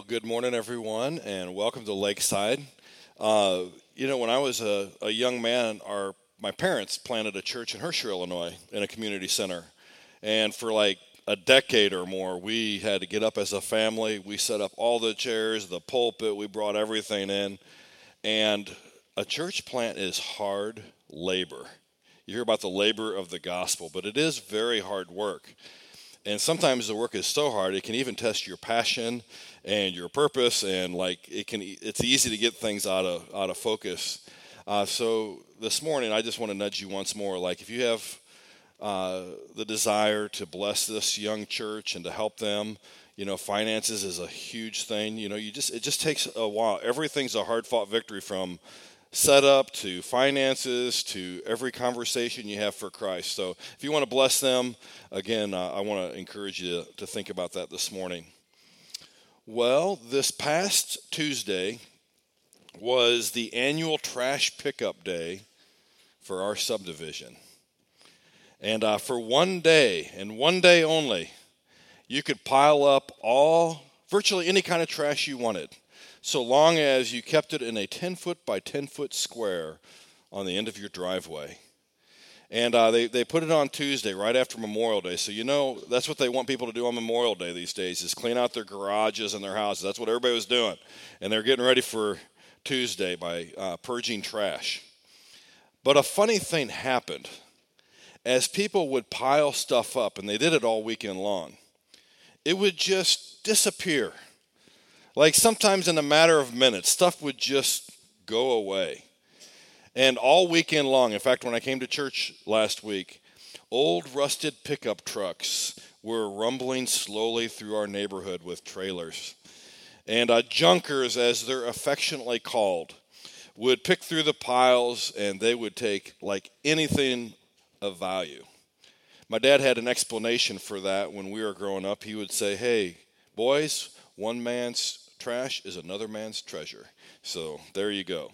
Good morning, everyone, and welcome to Lakeside. When I was a young man, my parents planted a church in Hershey, Illinois, in a community center. And for like a decade or more, we had to get up as a family. We set up all the chairs, the pulpit, we brought everything in. And a church plant is hard labor. You hear about the labor of the gospel, but it is very hard work. And sometimes the work is so hard, it can even test your passion and your purpose, and it's easy to get things out of focus. So this morning, I just want to nudge you once more. Like, if you have the desire to bless this young church and to help them, finances is a huge thing. It just takes a while. Everything's a hard-fought victory, from setup to finances to every conversation you have for Christ. So if you want to bless them, again, I want to encourage you to think about that this morning. Well, this past Tuesday was the annual trash pickup day for our subdivision. And for one day, and one day only, you could pile up virtually any kind of trash you wanted, so long as you kept it in a 10-foot by 10-foot square on the end of your driveway. And they put it on Tuesday, right after Memorial Day. So that's what they want people to do on Memorial Day these days, is clean out their garages and their houses. That's what everybody was doing. And they're getting ready for Tuesday by purging trash. But a funny thing happened. As people would pile stuff up, and they did it all weekend long, it would just disappear. Like, sometimes in a matter of minutes, stuff would just go away. And all weekend long, in fact, when I came to church last week, old rusted pickup trucks were rumbling slowly through our neighborhood with trailers. And junkers, as they're affectionately called, would pick through the piles, and they would take like anything of value. My dad had an explanation for that when we were growing up. He would say, "Hey, boys, one man's trash is another man's treasure." So there you go.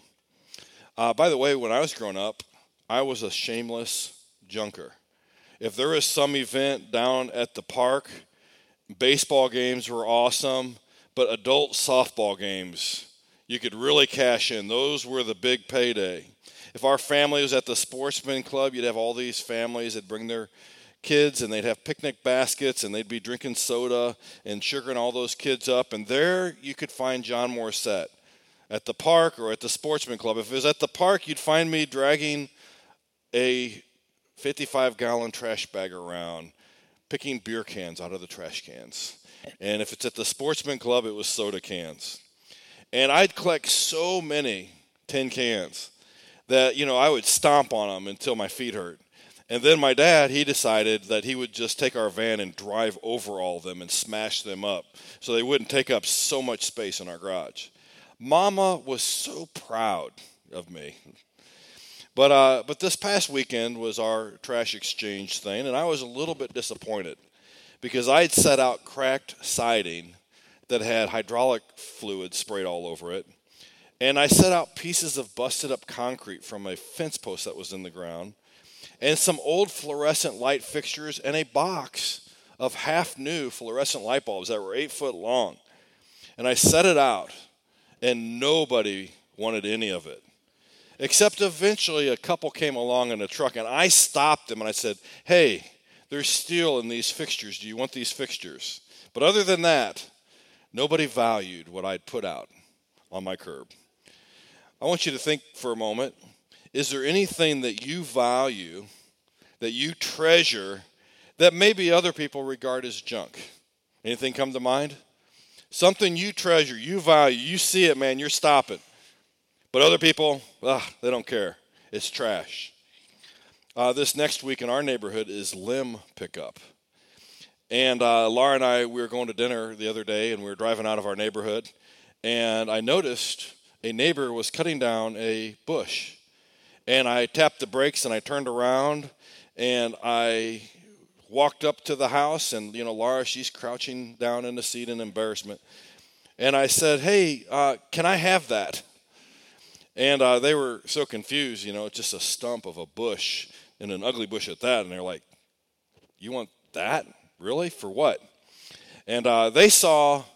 By the way, when I was growing up, I was a shameless junker. If there was some event down at the park, baseball games were awesome, but adult softball games, you could really cash in. Those were the big payday. If our family was at the sportsman club, you'd have all these families that bring their kids, and they'd have picnic baskets, and they'd be drinking soda and sugaring all those kids up. And there you could find John Morissette at the park or at the sportsman club. If it was at the park, you'd find me dragging a 55-gallon trash bag around, picking beer cans out of the trash cans. And if it's at the sportsman club, it was soda cans. And I'd collect so many tin cans that, I would stomp on them until my feet hurt. And then my dad, he decided that he would just take our van and drive over all of them and smash them up so they wouldn't take up so much space in our garage. Mama was so proud of me. But this past weekend was our trash exchange thing, and I was a little bit disappointed because I had set out cracked siding that had hydraulic fluid sprayed all over it. And I set out pieces of busted up concrete from a fence post that was in the ground, and some old fluorescent light fixtures, and a box of half-new fluorescent light bulbs that were 8 foot long. And I set it out, and nobody wanted any of it. Except eventually a couple came along in a truck, and I stopped them, and I said, "Hey, there's steel in these fixtures. Do you want these fixtures?" But other than that, nobody valued what I'd put out on my curb. I want you to think for a moment. Is there anything that you value, that you treasure, that maybe other people regard as junk? Anything come to mind? Something you treasure, you value, you see it, man, you're stopping. But other people, they don't care. It's trash. This next week in our neighborhood is limb pickup. And Laura and I, we were going to dinner the other day, and we were driving out of our neighborhood, and I noticed a neighbor was cutting down a bush. And I tapped the brakes, and I turned around, and I walked up to the house, and, Laura, she's crouching down in the seat in embarrassment. And I said, "Hey, can I have that?" And they were so confused, it's just a stump of a bush, and an ugly bush at that. And they're like, "You want that? Really? For what?" And they saw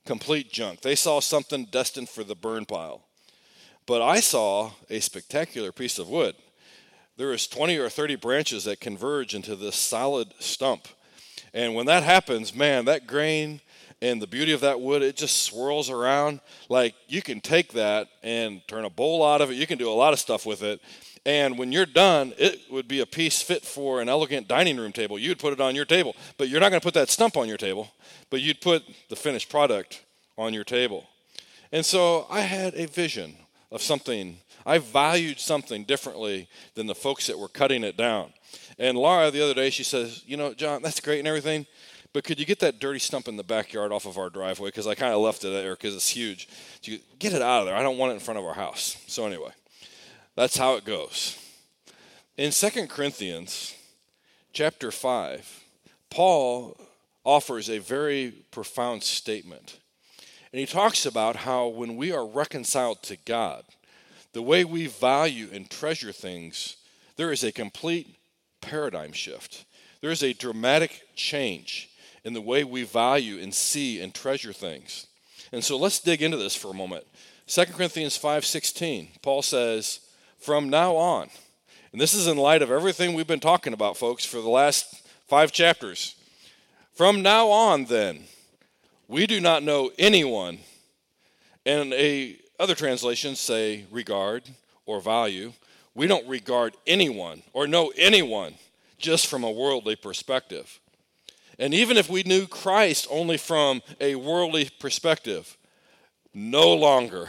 complete junk. They saw something destined for the burn pile. But I saw a spectacular piece of wood. There is 20 or 30 branches that converge into this solid stump. And when that happens, man, that grain and the beauty of that wood, it just swirls around. Like, you can take that and turn a bowl out of it. You can do a lot of stuff with it. And when you're done, it would be a piece fit for an elegant dining room table. You'd put it on your table. But you're not going to put that stump on your table, but you'd put the finished product on your table. And so I had a vision of something. I valued something differently than the folks that were cutting it down. And Laura, the other day, she says, John, that's great and everything, but could you get that dirty stump in the backyard off of our driveway? Because I kind of left it there because it's huge. You get it out of there. I don't want it in front of our house. So anyway, that's how it goes. In 2 Corinthians chapter 5, Paul offers a very profound statement. And he talks about how when we are reconciled to God, the way we value and treasure things, there is a complete paradigm shift. There is a dramatic change in the way we value and see and treasure things. And so let's dig into this for a moment. 2 Corinthians 5:16, Paul says, from now on, and this is in light of everything we've been talking about, folks, for the last 5 chapters. From now on, then, we do not know anyone, and other translations say regard or value. We don't regard anyone or know anyone just from a worldly perspective. And even if we knew Christ only from a worldly perspective, we no longer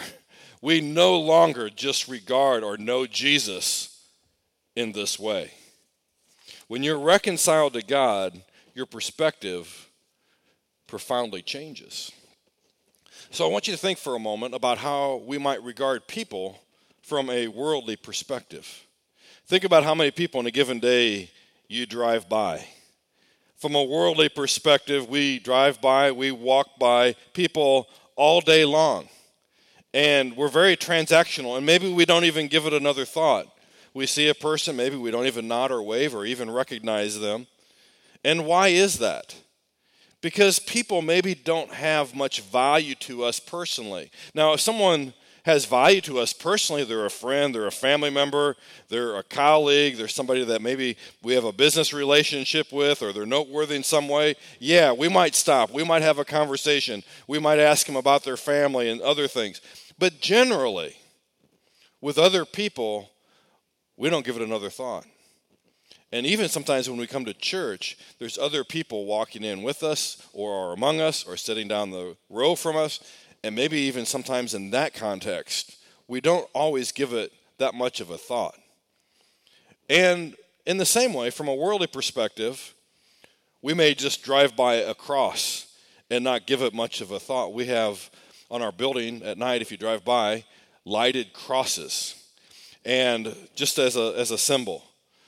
just regard or know Jesus in this way. When you're reconciled to God, your perspective profoundly changes. So I want you to think for a moment about how we might regard people from a worldly perspective. Think about how many people in a given day you drive by. From a worldly perspective, we drive by, we walk by people all day long. And we're very transactional, and maybe we don't even give it another thought. We see a person, maybe we don't even nod or wave or even recognize them. And why is that? Because people maybe don't have much value to us personally. Now, if someone has value to us personally, they're a friend, they're a family member, they're a colleague, they're somebody that maybe we have a business relationship with, or they're noteworthy in some way, yeah, we might stop. We might have a conversation. We might ask them about their family and other things. But generally, with other people, we don't give it another thought. And even sometimes when we come to church, there's other people walking in with us or are among us or sitting down the row from us. And maybe even sometimes in that context, we don't always give it that much of a thought. And in the same way, from a worldly perspective, we may just drive by a cross and not give it much of a thought. We have on our building at night, if you drive by, lighted crosses. And just as a symbol.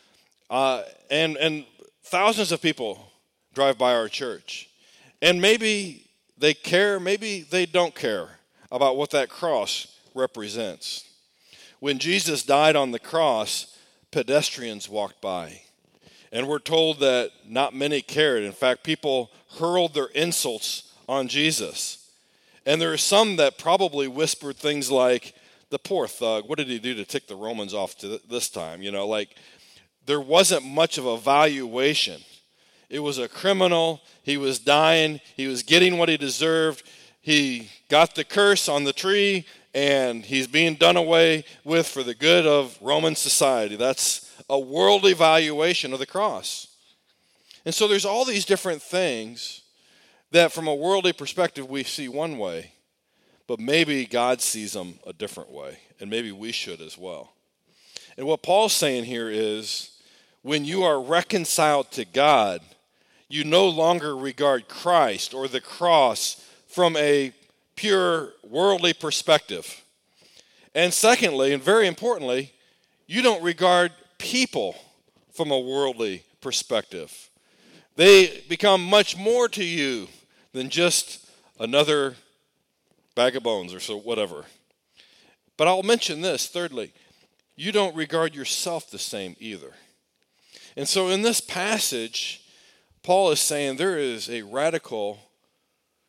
And thousands of people drive by our church. And maybe they care, maybe they don't care about what that cross represents. When Jesus died on the cross, pedestrians walked by. And we're told that not many cared. In fact, people hurled their insults on Jesus. And there are some that probably whispered things like, the poor thug, what did he do to tick the Romans off to this time? There wasn't much of a valuation. It was a criminal. He was dying. He was getting what he deserved. He got the curse on the tree, and he's being done away with for the good of Roman society. That's a worldly valuation of the cross. And so there's all these different things that from a worldly perspective we see one way, but maybe God sees them a different way, and maybe we should as well. And what Paul's saying here is, when you are reconciled to God, you no longer regard Christ or the cross from a pure worldly perspective. And secondly, and very importantly, you don't regard people from a worldly perspective. They become much more to you than just another bag of bones or so whatever. But I'll mention this, thirdly, you don't regard yourself the same either. And so in this passage, Paul is saying there is a radical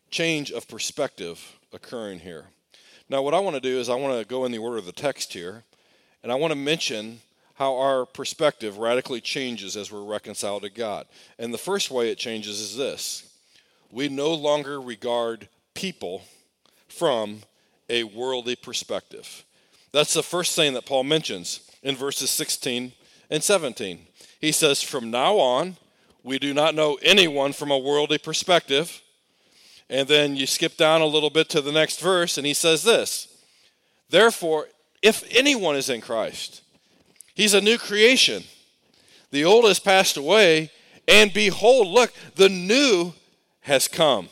change of perspective occurring here. Now, what I want to do is I want to go in the order of the text here, and I want to mention how our perspective radically changes as we're reconciled to God. And the first way it changes is this: we no longer regard people from a worldly perspective. That's the first thing that Paul mentions in verses 16 and 17. He says, from now on, we do not know anyone from a worldly perspective. And then you skip down a little bit to the next verse, and he says this: therefore, if anyone is in Christ, he's a new creation. The old has passed away, and behold, look, the new has come.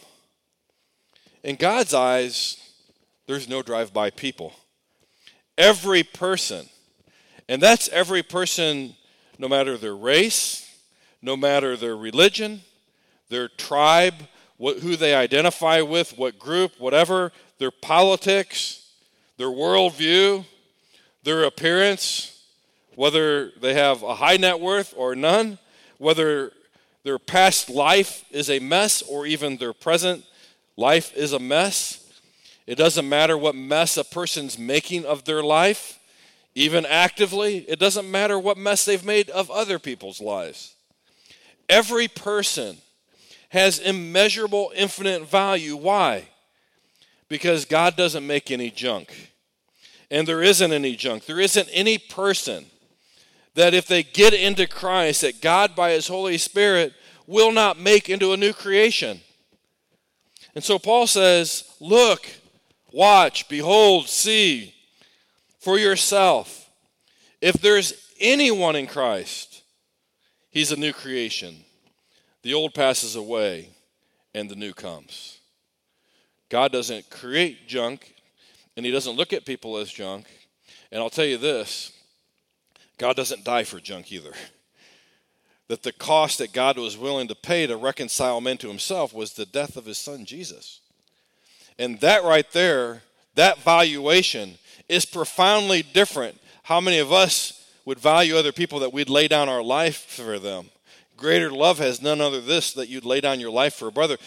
In God's eyes, there's no drive-by people. Every person, and that's every person, no matter their race, no matter their religion, their tribe, who they identify with, what group, whatever, their politics, their worldview, their appearance, whether they have a high net worth or none, whether their past life is a mess or even their present life is a mess. It doesn't matter what mess a person's making of their life, even actively. It doesn't matter what mess they've made of other people's lives. Every person has immeasurable, infinite value. Why? Because God doesn't make any junk. And there isn't any junk. There isn't any person that if they get into Christ, that God by his Holy Spirit will not make into a new creation. And so Paul says, look, watch, behold, see for yourself. If there's anyone in Christ, he's a new creation. The old passes away and the new comes. God doesn't create junk, and he doesn't look at people as junk. And I'll tell you this, God doesn't die for junk either. That the cost that God was willing to pay to reconcile men to himself was the death of his son Jesus. And that right there, that valuation is profoundly different. How many of us would value other people that we'd lay down our life for them? Greater love has none other this, that you'd lay down your life for a brother.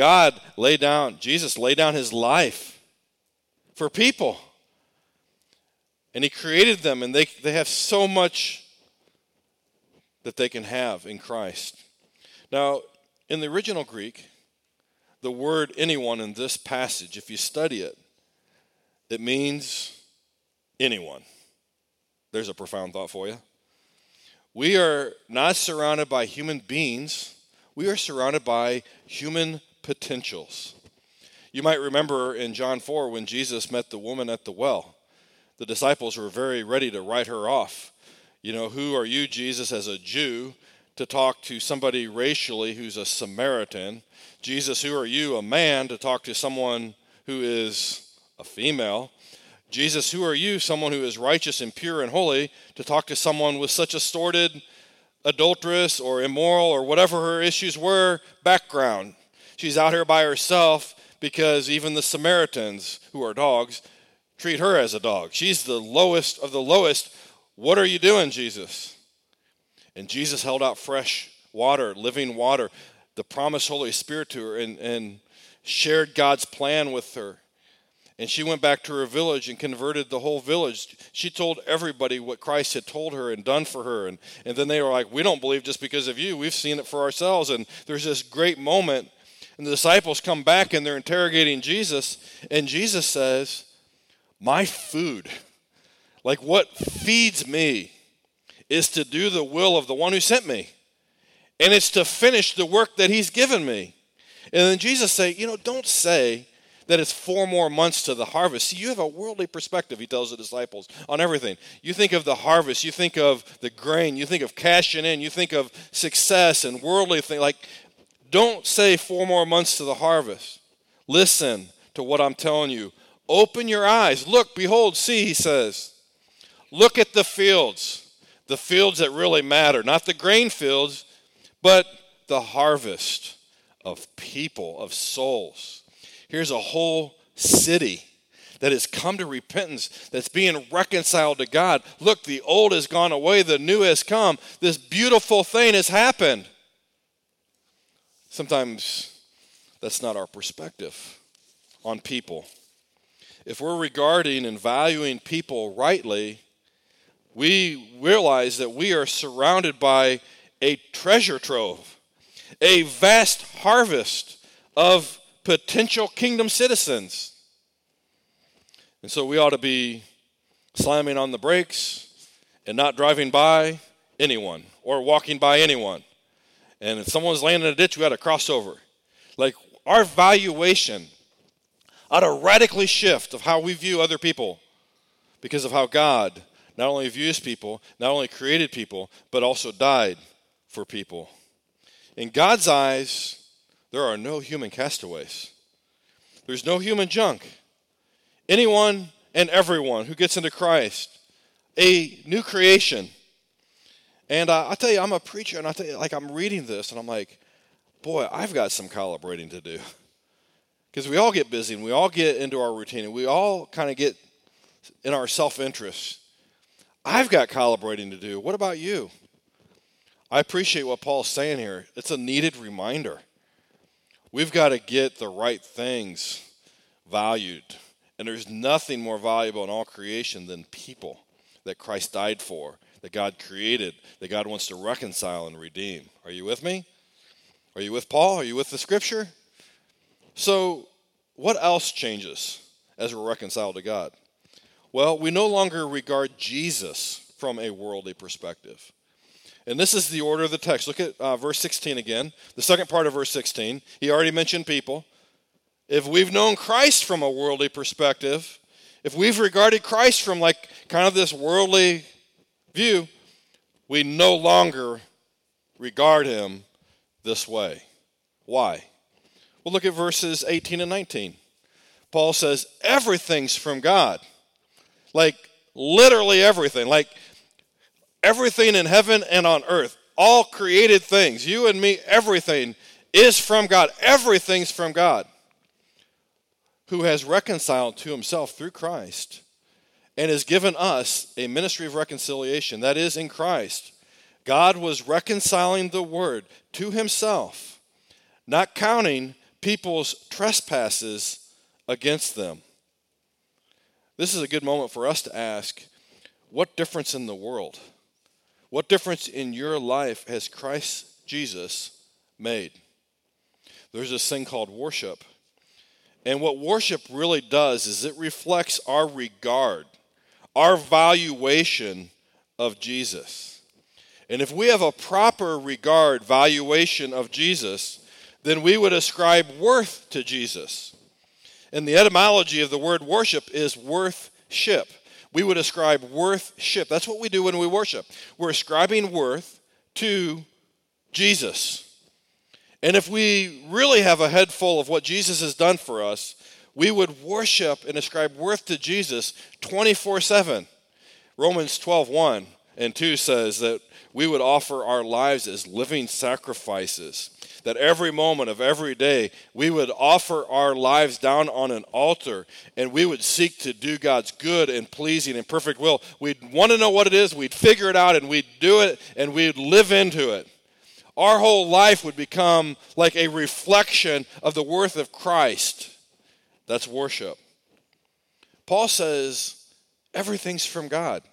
Jesus laid down his life for people. And he created them, and they have so much that they can have in Christ. Now, in the original Greek, the word anyone in this passage, if you study it, it means anyone. There's a profound thought for you. We are not surrounded by human beings. We are surrounded by human potentials. You might remember in John 4 when Jesus met the woman at the well. The disciples were very ready to write her off. You know, who are you, Jesus, as a Jew, to talk to somebody racially who's a Samaritan? Jesus, who are you, a man, to talk to someone who is a female? Jesus, who are you, someone who is righteous and pure and holy, to talk to someone with such a sordid, adulterous or immoral or whatever her issues were, background? She's out here by herself because even the Samaritans, who are dogs, treat her as a dog. She's the lowest of the lowest. What are you doing, Jesus? And Jesus held out fresh water, living water, the promised Holy Spirit to her, and shared God's plan with her. And she went back to her village and converted the whole village. She told everybody what Christ had told her and done for her. And then they were like, we don't believe just because of you. We've seen it for ourselves. And there's this great moment. And the disciples come back and they're interrogating Jesus. And Jesus says, my food, like what feeds me, is to do the will of the one who sent me. And it's to finish the work that he's given me. And then Jesus say, don't say that it's 4 more months to the harvest. See, you have a worldly perspective, he tells the disciples, on everything. You think of the harvest, you think of the grain, you think of cashing in, you think of success and worldly things. Like, don't say 4 more months to the harvest. Listen to what I'm telling you. Open your eyes. Look, behold, see, he says. Look at the fields that really matter. Not the grain fields, but the harvest of people, of souls. Here's a whole city that has come to repentance, that's being reconciled to God. Look, the old has gone away, the new has come. This beautiful thing has happened. Sometimes That's not our perspective on people. If we're regarding and valuing people rightly, we realize that we are surrounded by a treasure trove, a vast harvest of potential kingdom citizens. And so we ought to be slamming on the brakes and not driving by anyone or walking by anyone. And if someone's laying in a ditch, we ought to cross over. Like, our valuation ought to radically shift of how we view other people because of how God not only views people, not only created people, but also died for people. In God's eyes, there are no human castaways. There's no human junk. Anyone and everyone who gets into Christ, a new creation. And I tell you, I'm a preacher, and I tell you, like, I'm reading this, and I'm like, boy, I've got some calibrating to do. Because we all get busy, and we all get into our routine, and we all kind of get in our self-interest. I've got calibrating to do. What about you? I appreciate what Paul's saying here. It's a needed reminder. We've got to get the right things valued. And there's nothing more valuable in all creation than people that Christ died for, that God created, that God wants to reconcile and redeem. Are you with me? Are you with Paul? Are you with the Scripture? So, what else changes as we're reconciled to God? Well, we no longer regard Jesus from a worldly perspective. And this is the order of the text. Look at verse 16 again. The second part of verse 16. He already mentioned people. If we've known Christ from a worldly perspective, if we've regarded Christ from like kind of this worldly view, we no longer regard him this way. Why? Well, look at verses 18 and 19. Paul says, everything's from God. Like, literally everything. Like, everything in heaven and on earth. All created things. You and me, everything is from God. Everything's from God, who has reconciled to himself through Christ and has given us a ministry of reconciliation. That is, in Christ, God was reconciling the world to himself, not counting people's trespasses against them. This is a good moment for us to ask, what difference in the world, what difference in your life has Christ Jesus made? There's this thing called worship. And what worship really does is it reflects our regard, our valuation of Jesus. And if we have a proper regard, valuation of Jesus, then we would ascribe worth to Jesus. And the etymology of the word worship is worth-ship. We would ascribe worth-ship. That's what we do when we worship. We're ascribing worth to Jesus. And if we really have a head full of what Jesus has done for us, we would worship and ascribe worth to Jesus 24/7. Romans 12:1 and 2 says that we would offer our lives as living sacrifices, that every moment of every day we would offer our lives down on an altar, and we would seek to do God's good and pleasing and perfect will. We'd want to know what it is, we'd figure it out, and we'd do it, and we'd live into it. Our whole life would become like a reflection of the worth of Christ. That's worship. Paul says everything's from God.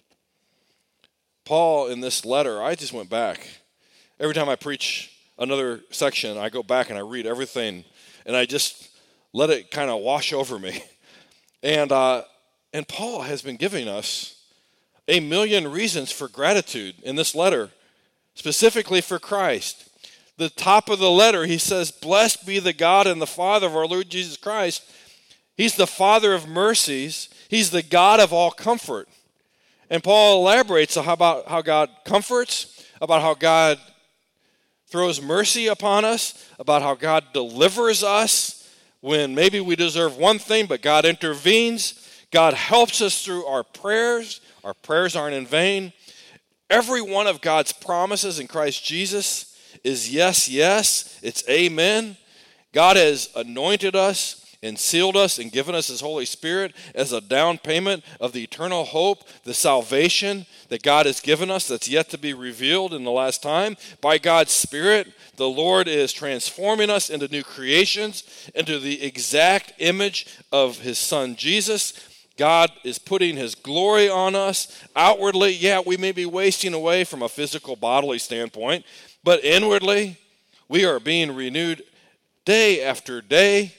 Paul, in this letter, I just went back. Every time I preach another section, I go back and I read everything, and I just let it kind of wash over me. And Paul has been giving us a million reasons for gratitude in this letter, specifically for Christ. The top of the letter, he says, "Blessed be the God and the Father of our Lord Jesus Christ." He's the Father of mercies. He's the God of all comfort. And Paul elaborates about how God comforts, about how God throws mercy upon us, about how God delivers us when maybe we deserve one thing, but God intervenes. God helps us through our prayers. Our prayers aren't in vain. Every one of God's promises in Christ Jesus is yes, yes. It's amen. God has anointed us and sealed us and given us his Holy Spirit as a down payment of the eternal hope, the salvation that God has given us that's yet to be revealed in the last time. By God's Spirit, the Lord is transforming us into new creations, into the exact image of his Son Jesus. God is putting his glory on us. Outwardly, yeah, we may be wasting away from a physical bodily standpoint, but inwardly, we are being renewed day after day.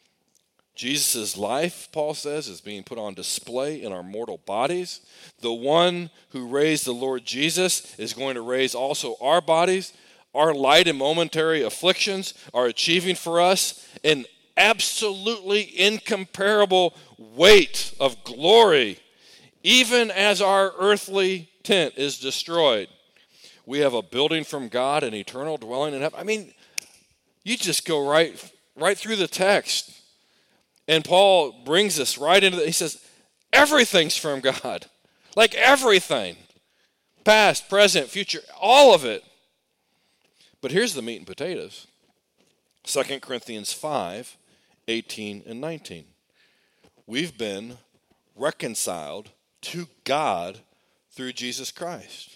Jesus' life, Paul says, is being put on display in our mortal bodies. The one who raised the Lord Jesus is going to raise also our bodies. Our light and momentary afflictions are achieving for us an absolutely incomparable weight of glory, even as our earthly tent is destroyed. We have a building from God, an eternal dwelling in heaven. I mean, you just go right through the text. And Paul brings us right into he says, everything's from God. Like everything. Past, present, future, all of it. But here's the meat and potatoes. 2 Corinthians 5, 18 and 19. We've been reconciled to God through Jesus Christ.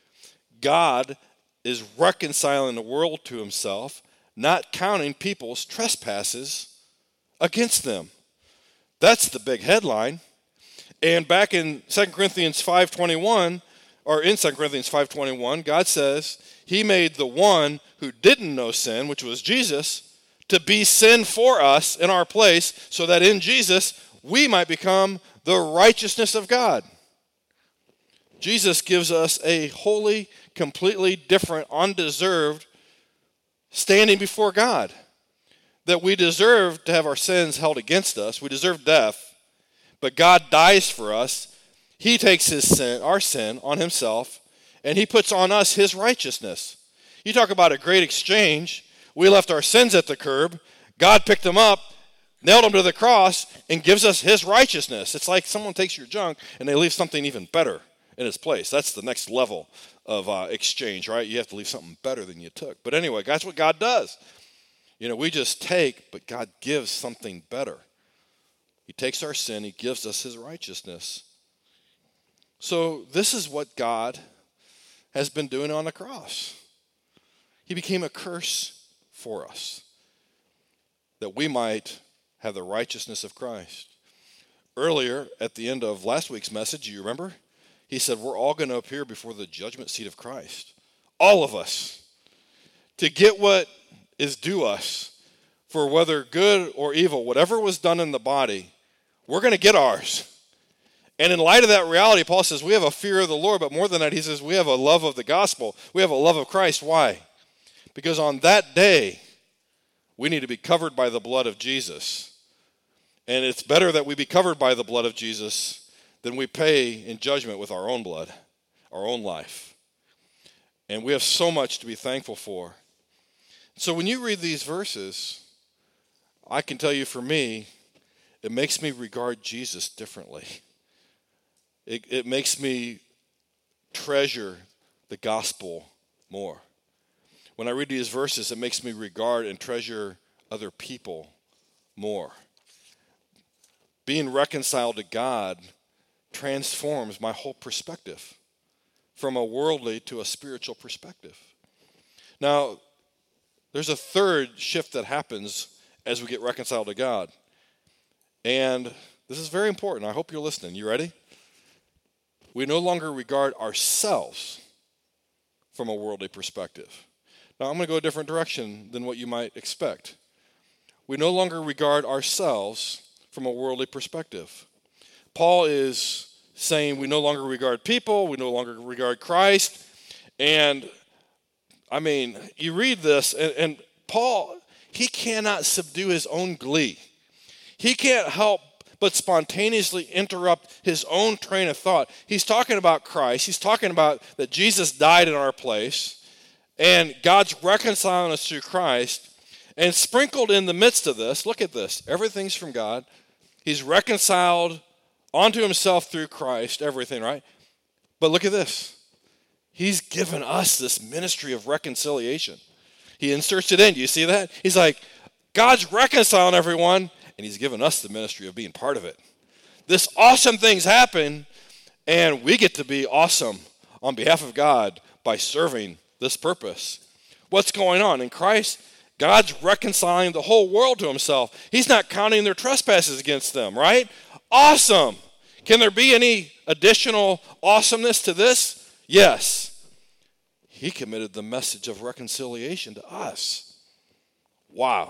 God is reconciling the world to himself, not counting people's trespasses against them. That's the big headline. And back in 2 Corinthians 5:21, or in 2 Corinthians 5:21, God says he made the one who didn't know sin, which was Jesus, to be sin for us in our place, so that in Jesus we might become the righteousness of God. Jesus gives us a wholly, completely different, undeserved standing before God. That we deserve to have our sins held against us. We deserve death. But God dies for us. He takes his sin, our sin, on himself, and he puts on us his righteousness. You talk about a great exchange. We left our sins at the curb. God picked them up, nailed them to the cross, and gives us his righteousness. It's like someone takes your junk and they leave something even better in its place. That's the next level of exchange, right? You have to leave something better than you took. But anyway, that's what God does. You know, we just take, but God gives something better. He takes our sin, he gives us his righteousness. So this is what God has been doing on the cross. He became a curse for us, that we might have the righteousness of Christ. Earlier, at the end of last week's message, you remember? He said, we're all going to appear before the judgment seat of Christ. All of us. To get what is due us, for whether good or evil, whatever was done in the body, we're going to get ours. And in light of that reality, Paul says we have a fear of the Lord, but more than that, he says we have a love of the gospel. We have a love of Christ. Why? Because on that day, we need to be covered by the blood of Jesus. And it's better that we be covered by the blood of Jesus than we pay in judgment with our own blood, our own life. And we have so much to be thankful for. So when you read these verses, I can tell you for me, it makes me regard Jesus differently. It makes me treasure the gospel more. When I read these verses, it makes me regard and treasure other people more. Being reconciled to God transforms my whole perspective from a worldly to a spiritual perspective. Now, there's a third shift that happens as we get reconciled to God. And this is very important. I hope you're listening. You ready? We no longer regard ourselves from a worldly perspective. Now, I'm going to go a different direction than what you might expect. We no longer regard ourselves from a worldly perspective. Paul is saying we no longer regard people, we no longer regard Christ. And, I mean, you read this, and Paul, he cannot subdue his own glee. He can't help but spontaneously interrupt his own train of thought. He's talking about Christ. He's talking about that Jesus died in our place, and God's reconciling us through Christ. And sprinkled in the midst of this, look at this, everything's from God. He's reconciled onto himself through Christ, everything, right? But look at this. He's given us this ministry of reconciliation. He inserts it in. Do you see that? He's like, God's reconciling everyone, and he's given us the ministry of being part of it. This awesome things happen, and we get to be awesome on behalf of God by serving this purpose. What's going on? In Christ, God's reconciling the whole world to himself. He's not counting their trespasses against them, right? Awesome. Can there be any additional awesomeness to this? Yes. He committed the message of reconciliation to us. Wow.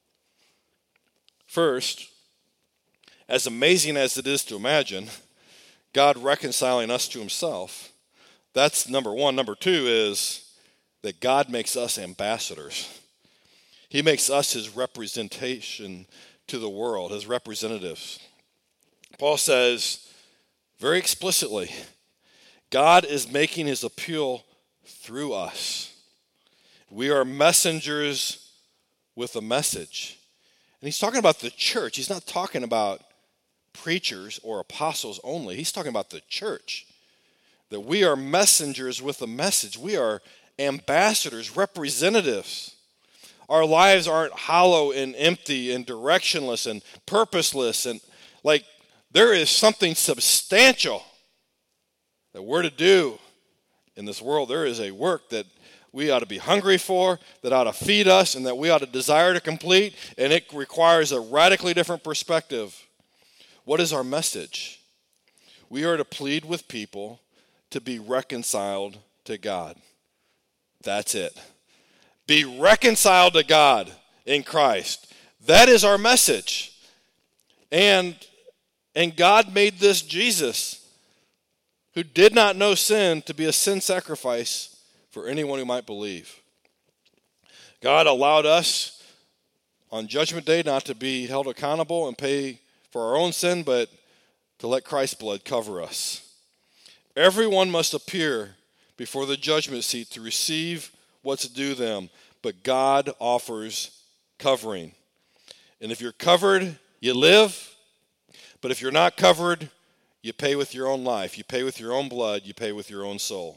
First, as amazing as it is to imagine, God reconciling us to himself, that's number one. Number two is that God makes us ambassadors. He makes us his representation to the world, his representatives. Paul says very explicitly, God is making his appeal through us. We are messengers with a message. And he's talking about the church. He's not talking about preachers or apostles only. He's talking about the church. That we are messengers with a message. We are ambassadors, representatives. Our lives aren't hollow and empty and directionless and purposeless. And like there is something substantial that we're to do in this world. There is a work that we ought to be hungry for, that ought to feed us, and that we ought to desire to complete, and it requires a radically different perspective. What is our message? We are to plead with people to be reconciled to God. That's it. Be reconciled to God in Christ. That is our message. And God made this Jesus, who did not know sin, to be a sin sacrifice for anyone who might believe. God allowed us on Judgment Day not to be held accountable and pay for our own sin, but to let Christ's blood cover us. Everyone must appear before the judgment seat to receive what's due them, but God offers covering. And if you're covered, you live, but if you're not covered, you pay with your own life, you pay with your own blood, you pay with your own soul.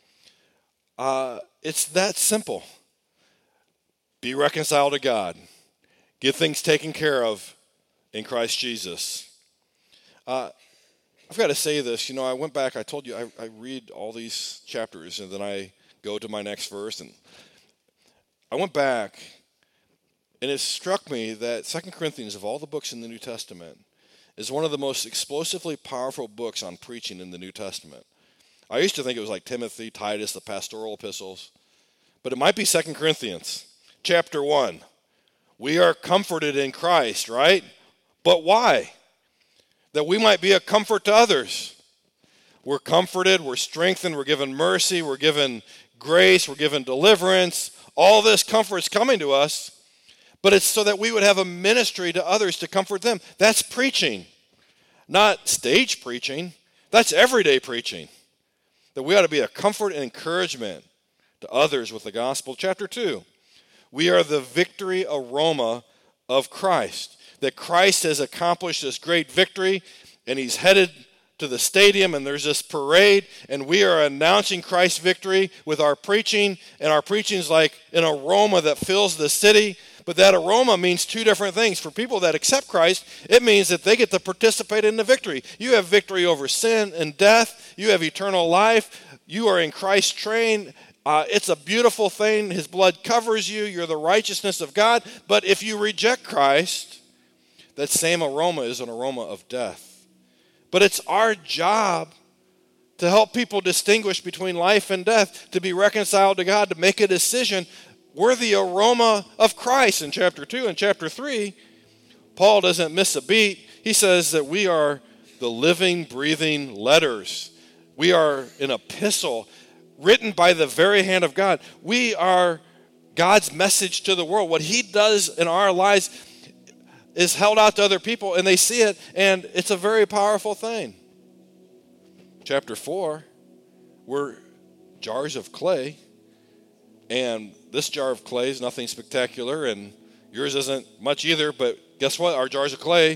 It's that simple. Be reconciled to God. Get things taken care of in Christ Jesus. I've got to say this. You know, I went back, I told you, I read all these chapters, and then I go to my next verse. And I went back, and it struck me that 2 Corinthians, of all the books in the New Testament, is one of the most explosively powerful books on preaching in the New Testament. I used to think it was like Timothy, Titus, the pastoral epistles. But it might be 2 Corinthians, chapter 1. We are comforted in Christ, right? But why? That we might be a comfort to others. We're comforted, we're strengthened, we're given mercy, we're given grace, we're given deliverance. All this comfort is coming to us. But it's so that we would have a ministry to others to comfort them. That's preaching. Not stage preaching. That's everyday preaching. That we ought to be a comfort and encouragement to others with the gospel. Chapter 2, we are the victory aroma of Christ. That Christ has accomplished this great victory, and he's headed to the stadium, and there's this parade, and we are announcing Christ's victory with our preaching, and our preaching is like an aroma that fills the city. But that aroma means two different things. For people that accept Christ, it means that they get to participate in the victory. You have victory over sin and death. You have eternal life. You are in Christ's train. It's a beautiful thing. His blood covers you. You're the righteousness of God. But if you reject Christ, that same aroma is an aroma of death. But it's our job to help people distinguish between life and death, to be reconciled to God, to make a decision. We're the aroma of Christ in chapter 2. And chapter 3, Paul doesn't miss a beat. He says that we are the living, breathing letters. We are an epistle written by the very hand of God. We are God's message to the world. What he does in our lives is held out to other people, and they see it, and it's a very powerful thing. Chapter 4, we're jars of clay. And this jar of clay is nothing spectacular, and yours isn't much either, but guess what? Our jars of clay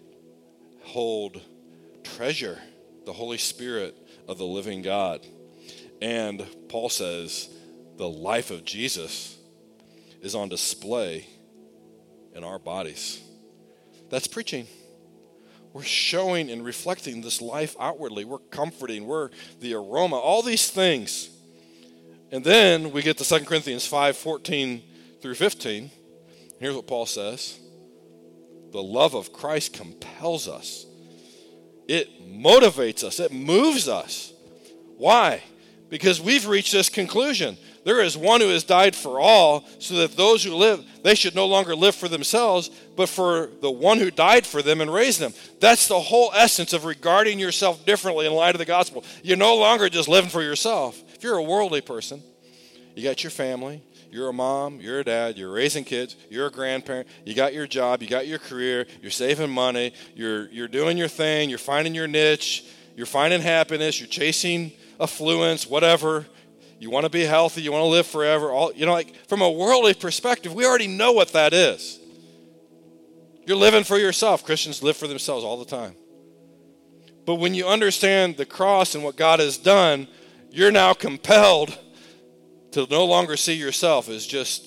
hold treasure, the Holy Spirit of the living God. And Paul says the life of Jesus is on display in our bodies. That's preaching. We're showing and reflecting this life outwardly. We're comforting. We're the aroma. All these things. And then we get to 2 Corinthians 5:14 through 15. Here's what Paul says. The love of Christ compels us. It motivates us. It moves us. Why? Because we've reached this conclusion. There is one who has died for all, so that those who live, they should no longer live for themselves, but for the one who died for them and raised them. That's the whole essence of regarding yourself differently in light of the gospel. You're no longer just living for yourself. If you're a worldly person, you got your family, you're a mom, you're a dad, you're raising kids, you're a grandparent, you got your job, you got your career, you're saving money, you're doing your thing, you're finding your niche, you're finding happiness, you're chasing affluence, whatever. You want to be healthy, you want to live forever. From a worldly perspective, we already know what that is. You're living for yourself. Christians live for themselves all the time. But when you understand the cross and what God has done, you're now compelled to no longer see yourself as just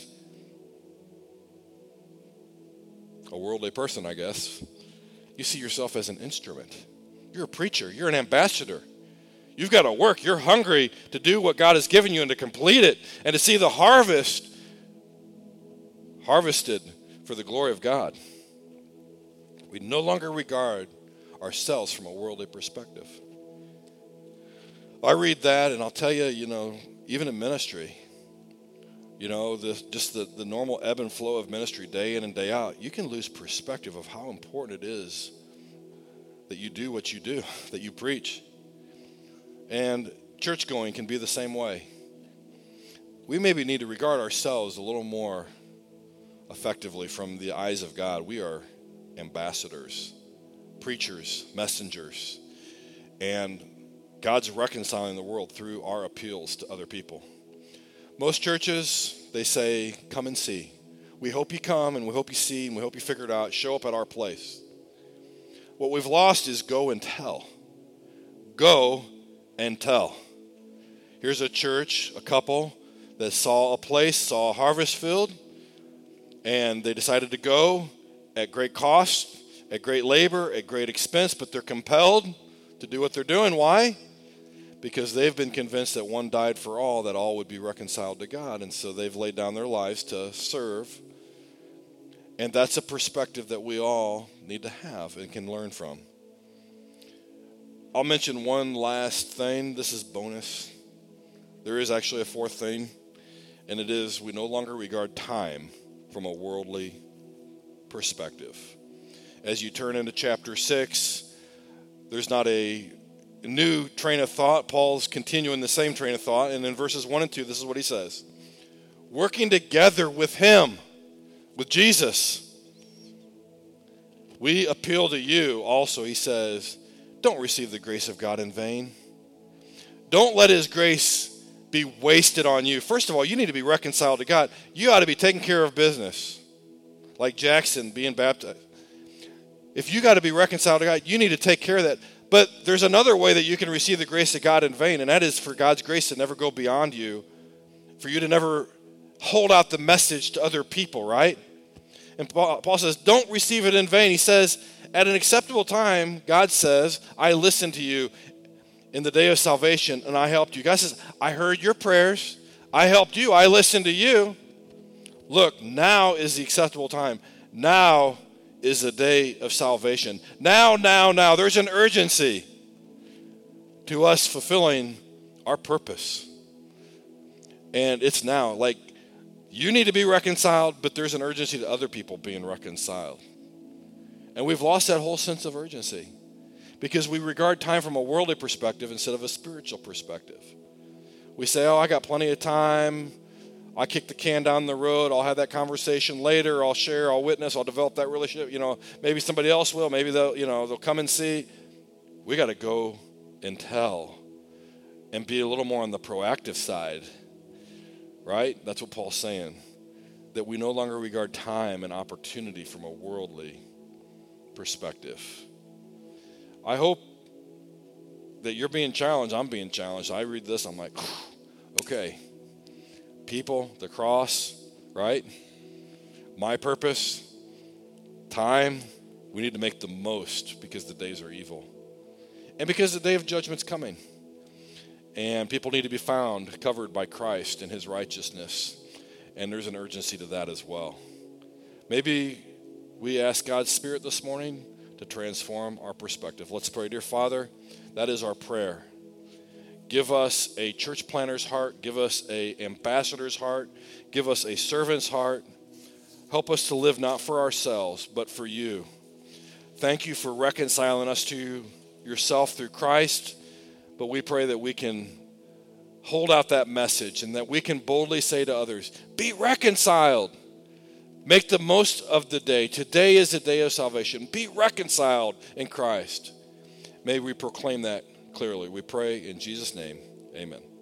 a worldly person, I guess. You see yourself as an instrument. You're a preacher. You're an ambassador. You've got to work. You're hungry to do what God has given you and to complete it and to see the harvest harvested for the glory of God. We no longer regard ourselves from a worldly perspective. I read that and I'll tell you, even in ministry, the normal ebb and flow of ministry day in and day out, you can lose perspective of how important it is that you do what you do, that you preach. And church going can be the same way. We maybe need to regard ourselves a little more effectively from the eyes of God. We are ambassadors, preachers, messengers, and God's reconciling the world through our appeals to other people. Most churches, they say, come and see. We hope you come and we hope you see and we hope you figure it out. Show up at our place. What we've lost is go and tell. Go and tell. Here's a church, a couple that saw a place, saw a harvest field, and they decided to go at great cost, at great labor, at great expense, but they're compelled to do what they're doing. Why? Because they've been convinced that one died for all, that all would be reconciled to God, and so they've laid down their lives to serve. And that's a perspective that we all need to have and can learn from. I'll mention one last thing. This is bonus. There is actually a fourth thing, and it is we no longer regard time from a worldly perspective. As you turn into chapter 6, there's not a new train of thought. Paul's continuing the same train of thought, and in verses 1 and 2, this is what he says. Working together with him, with Jesus, we appeal to you also, he says, don't receive the grace of God in vain. Don't let his grace be wasted on you. First of all, you need to be reconciled to God. You ought to be taking care of business, like Jackson being baptized. If you got to be reconciled to God, you need to take care of that. But there's another way that you can receive the grace of God in vain, and that is for God's grace to never go beyond you, for you to never hold out the message to other people, right? And Paul says, don't receive it in vain. He says, at an acceptable time, God says, I listened to you in the day of salvation, and I helped you. God says, I heard your prayers. I helped you. I listened to you. Look, now is the acceptable time. Now is the day of salvation. Now. There's an urgency to us fulfilling our purpose. And it's now. Like, you need to be reconciled, but there's an urgency to other people being reconciled. And we've lost that whole sense of urgency because we regard time from a worldly perspective instead of a spiritual perspective. We say, I got plenty of time. I kick the can down the road. I'll have that conversation later. I'll share. I'll witness. I'll develop that relationship. Maybe somebody else will. Maybe they'll come and see. We got to go and tell and be a little more on the proactive side, right? That's what Paul's saying, that we no longer regard time and opportunity from a worldly perspective. I hope that you're being challenged. I'm being challenged. I read this. I'm like, okay. People, the cross, right? My purpose, time, We need to make the most because the days are evil. And because the day of judgment's coming. And people need to be found covered by Christ and his righteousness. And there's an urgency to that as well. Maybe we ask God's Spirit this morning to transform our perspective. Let's pray. Dear Father, that is our prayer. Give us a church planter's heart. Give us an ambassador's heart. Give us a servant's heart. Help us to live not for ourselves, but for you. Thank you for reconciling us to yourself through Christ. But we pray that we can hold out that message and that we can boldly say to others, be reconciled. Make the most of the day. Today is the day of salvation. Be reconciled in Christ. May we proclaim that clearly. We pray in Jesus' name. Amen.